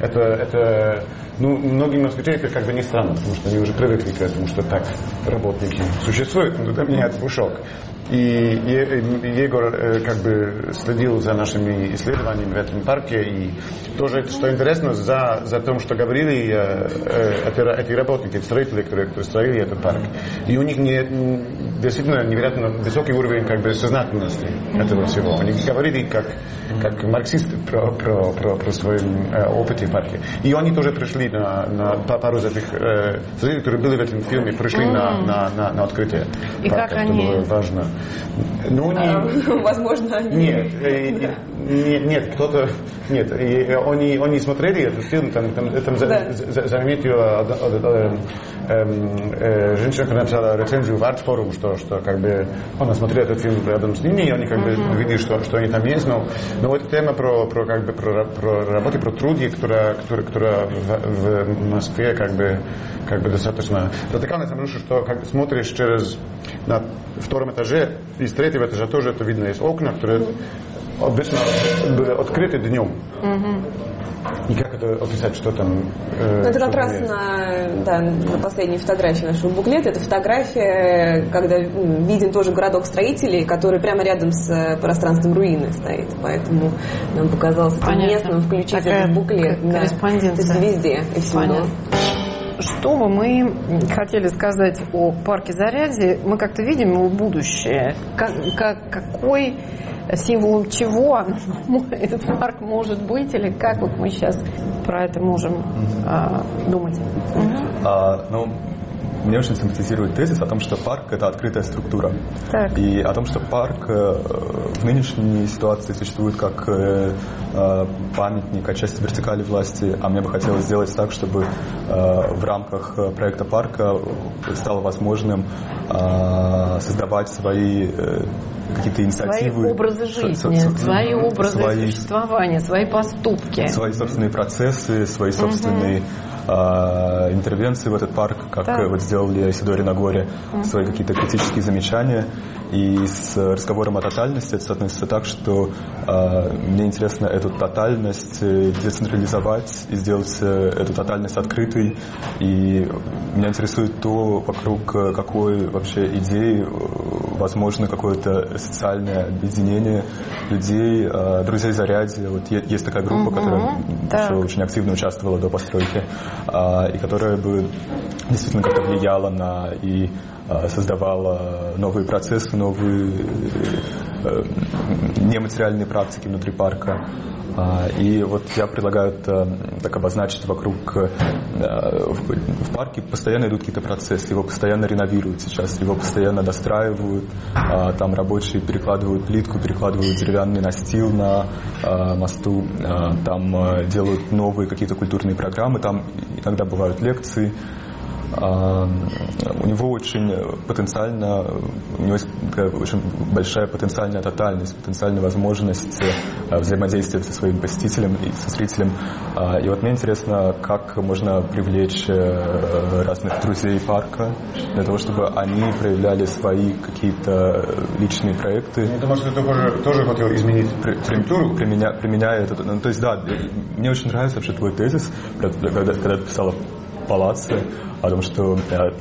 многим москвичам это как бы не странно, потому что они уже привыкли к этому, что так работники существуют, но для меня это был шок. И Егор как бы следил за нашими исследованиями в этом парке, и тоже, что интересно, за том, что говорили эти работники, строители, которые строили этот парк. И у них действительно невероятно высокий уровень как бы сознательности этого всего. Они говорили как марксисты про своем опыте в парке. И они тоже пришли на пару из этих строителей, которые были в этом фильме, пришли на открытие и парка. Как они? Это было важно. Возможно, они... Нет, кто-то... Нет, они смотрели этот фильм, там заметила женщина, которая написала рецензию в Artforum, что как бы она смотрела этот фильм рядом с ними, и они как бы видели, что они там есть, но эта тема про работу, про труд, которая в Москве как бы достаточно радикально, потому что как бы смотришь на втором этаже, и с третьего этажа тоже это видно, есть окна, которые обычно были открыты днем. И как это описать, что там? Это как раз на последней фотографии нашего буклета. Это фотография, когда виден тоже городок строителей, который прямо рядом с пространством руины стоит. Поэтому нам показалось уместным включить этот буклет. Корреспонденция. Везде и всюду. Что бы мы хотели сказать о парке Зарядье, мы как-то видим его будущее. Какой символом чего этот парк может быть, или как вот мы сейчас про это можем думать? Мне очень симпатизирует тезис о том, что парк – это открытая структура. Так. И о том, что парк в нынешней ситуации существует как памятник, отчасти вертикали власти, а мне бы хотелось сделать так, чтобы в рамках проекта парка стало возможным создавать свои какие-то инициативы. Свои образы жизни, свои образы существования, свои поступки. Свои собственные процессы, свои собственные интервенции в этот парк, как вот сделали Сидори на горе, свои какие-то критические замечания. И с разговором о тотальности это соотносится так, что мне интересно эту тотальность децентрализовать и сделать эту тотальность открытой. И меня интересует то, вокруг какой вообще идеи возможно какое-то социальное объединение людей, друзей Зарядье. Вот есть такая группа, которая еще очень активно участвовала до постройки, и которая бы действительно как-то влияла на и создавала новые процессы, новые нематериальные практики внутри парка. И вот я предлагаю это так обозначить вокруг... В парке постоянно идут какие-то процессы, его постоянно реновируют сейчас, его постоянно достраивают, там рабочие перекладывают плитку, перекладывают деревянный настил на мосту, там делают новые какие-то культурные программы, там иногда бывают лекции. У него очень потенциально, у него есть очень большая потенциальная тотальность, потенциальная возможность взаимодействия со своим посетителем и со зрителем. И вот мне интересно, как можно привлечь разных друзей парка для того, чтобы они проявляли свои какие-то личные проекты. Я думаю, что ты тоже хотел изменить структуру. Применяя это. Ну, то есть, да, мне очень нравится вообще твой тезис, когда ты писала «Палаццо», о том, что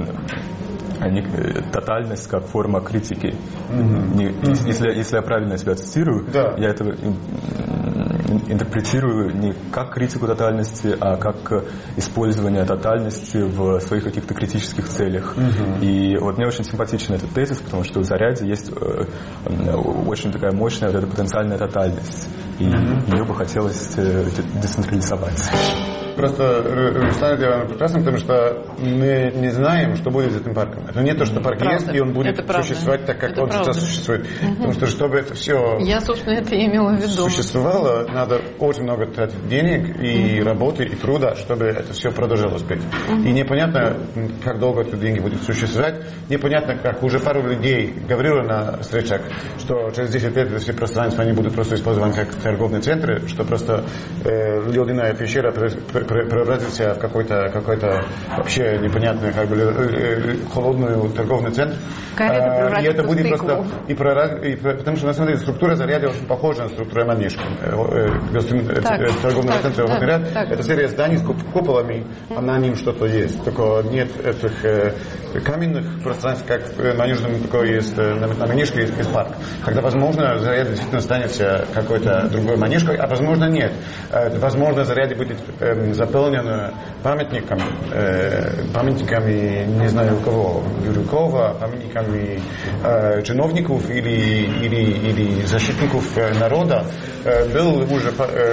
тотальность как форма критики. Если я правильно себя цитирую, я это интерпретирую не как критику тотальности, а как использование тотальности в своих каких-то критических целях. И вот мне очень симпатичен этот тезис, потому что в «Заряде» есть очень такая мощная вот эта потенциальная тотальность. И ее бы хотелось децентрализовать. Просто Руслан делает прекрасно, потому что мы не знаем, что будет с этим парком. Это не то, что парк есть, и он будет существовать так, как он сейчас существует. Потому что, чтобы это все имела в виду. Существовало, надо очень много тратить денег и работы, и труда, чтобы это все продолжалось быть. И непонятно, как долго эти деньги будут существовать. Непонятно, как уже пару людей говорило на встречах, что через 10 лет все пространства они будут просто использованы как торговые центры, что просто ледяная пещера превратится в какой-то вообще непонятный, холодный торговый центр. И это будет просто... потому что, на самом деле, структура «Заряда» очень похожа на структуру «Манежки». Торгового центра это серия зданий с куполами, а на ним что-то есть. Только нет этих каменных пространств, как в Манежном такое есть, на Манежке есть парк. Тогда, возможно, «Заряда» действительно станет какой-то другой Манежкой, а возможно, нет. Возможно, «Заряда» будет заполнена памятниками, не знаю у кого, Юрюкова, памятниками чиновников или защитников народа. Был уже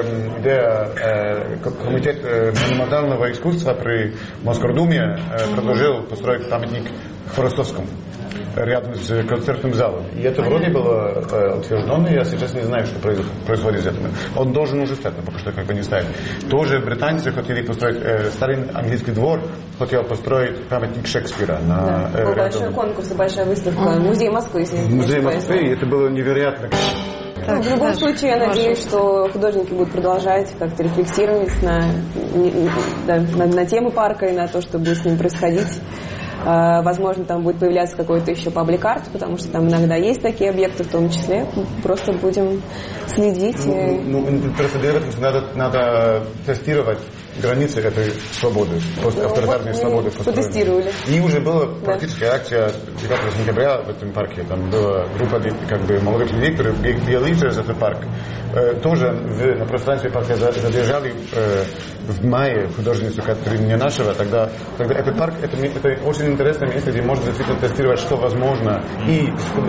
комитет монументального искусства при Москордуме предложил построить памятник Хворостовскому рядом с концертным залом. И это вроде было утверждено, я сейчас не знаю, что происходит с этим. Он должен уже стать, но пока что как бы не ставит. Тоже британцы хотели построить, старый английский двор хотел построить памятник Шекспира. Был большой конкурс, большая выставка. Музей Москвы, если не Музей Москвы, и это было невероятно. В любом случае, я надеюсь, что художники будут продолжать как-то рефлексировать на тему парка и на то, что будет с ним происходить. Возможно, там будет появляться какой-то еще паблик-арт, потому что там иногда есть такие объекты, в том числе. Просто будем следить. Просто для этого надо тестировать границы этой свободы, авторитарной свободы. Потестировали. И уже была практическая акция 9 сентября в этом парке. Там была группа молодых людей, которые бегали через этот парк. Тоже на пространстве парка задержали в мае художницу Катрину Ненашева. Тогда этот парк это очень интересное место, где можно действительно тестировать, что возможно и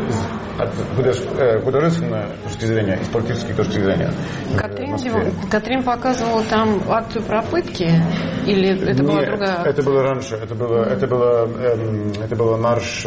с художественной точки зрения, и с политической точки зрения. Катрин показывала там акцию пропытки, или это была другая? Это было раньше. Это было марш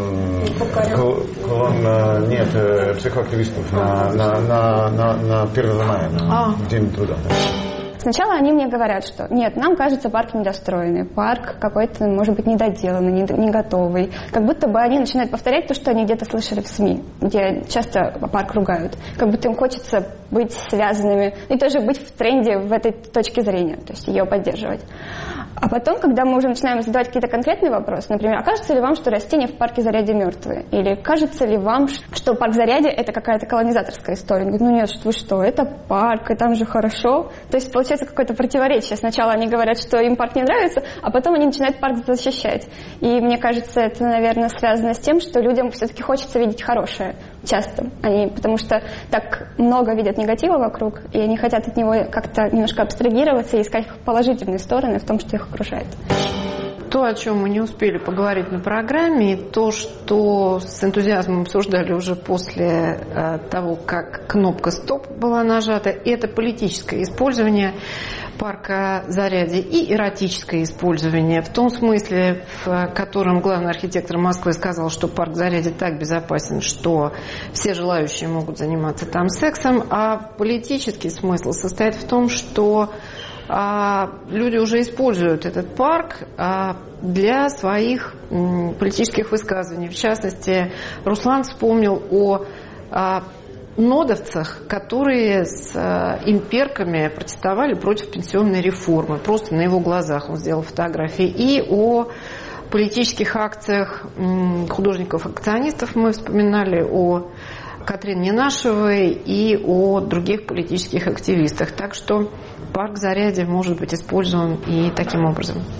колонн психоактивистов на 1 мая, на День труда. Сначала они мне говорят, что нет, нам кажется парк недостроенный, парк какой-то, может быть, недоделанный, не готовый. Как будто бы они начинают повторять то, что они где-то слышали в СМИ, где часто парк ругают. Как будто им хочется быть связанными и тоже быть в тренде в этой точке зрения, то есть ее поддерживать. А потом, когда мы уже начинаем задавать какие-то конкретные вопросы, например, а кажется ли вам, что растения в парке Зарядье мертвые? Или кажется ли вам, что парк Зарядье это какая-то колонизаторская история? Говорит, нет, вы что, это парк, и там же хорошо. То есть получается какое-то противоречие. Сначала они говорят, что им парк не нравится, а потом они начинают парк защищать. И мне кажется, это, наверное, связано с тем, что людям все-таки хочется видеть хорошее часто. Потому что так много видят негатива вокруг, и они хотят от него как-то немножко абстрагироваться и искать положительные стороны в том, что их окружает. То, о чем мы не успели поговорить на программе, и то, что с энтузиазмом обсуждали уже после того, как кнопка «Стоп» была нажата, это политическое использование парка Зарядье и эротическое использование, в том смысле, в котором главный архитектор Москвы сказал, что парк Зарядье так безопасен, что все желающие могут заниматься там сексом, а политический смысл состоит в том, что люди уже используют этот парк для своих политических высказываний. В частности, Руслан вспомнил о нодовцах, которые с имперками протестовали против пенсионной реформы. Просто на его глазах он сделал фотографии. И о политических акциях художников-акционистов мы вспоминали, о Катрине Ненашевой и о других политических активистах. Так что парк Зарядье может быть использован и таким образом.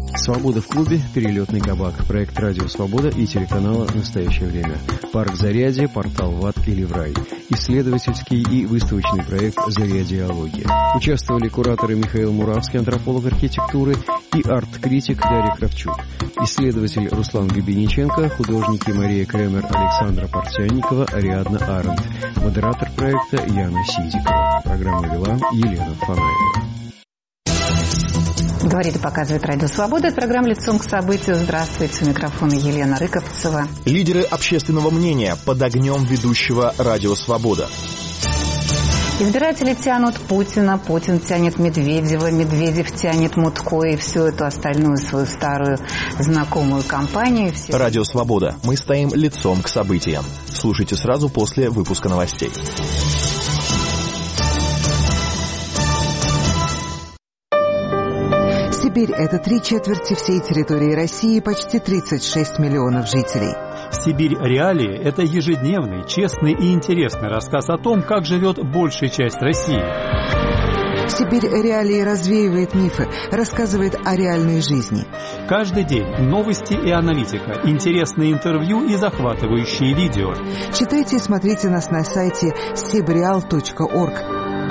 Свобода в клубе, перелетный кабак. Проект «Радио Свобода» и телеканала «Настоящее время». Парк Зарядье, портал ВАТ и Ливрай. Исследовательский и выставочный проект «Зарядиология». Участвовали кураторы Михаил Муравский, антрополог архитектуры, и арт-критик Дарья Кравчук. Исследователь Руслан Габиниченко, художники Мария Кремер, Александра Портянникова, Ариадна Арендт. Модератор проекта Яна Сизикова. Программу вела Елена Фанаева. Говорит и показывает «Радио Свобода». Это программа «Лицом к событию». Здравствуйте. У микрофона Елена Рыковцева. Лидеры общественного мнения под огнем ведущего «Радио Свобода». Избиратели тянут Путина, Путин тянет Медведева, Медведев тянет Мутко и всю эту остальную свою старую знакомую компанию. «Радио Свобода». Мы стоим лицом к событиям. Слушайте сразу после выпуска новостей. Сибирь – это 3/4 всей территории России, почти 36 миллионов жителей. «Сибирь. Реалии» – это ежедневный, честный и интересный рассказ о том, как живет большая часть России. «Сибирь. Реалии» развеивает мифы, рассказывает о реальной жизни. Каждый день новости и аналитика, интересные интервью и захватывающие видео. Читайте и смотрите нас на сайте sibreal.org.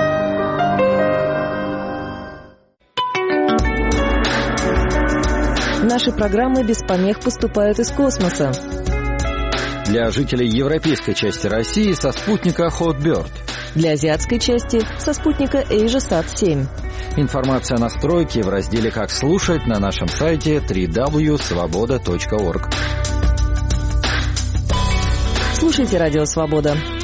Наши программы без помех поступают из космоса. Для жителей европейской части России со спутника Hotbird. Для азиатской части со спутника AsiaSat-7. Информация о настройке в разделе «Как слушать» на нашем сайте www.svoboda.org. Слушайте «Радио Свобода».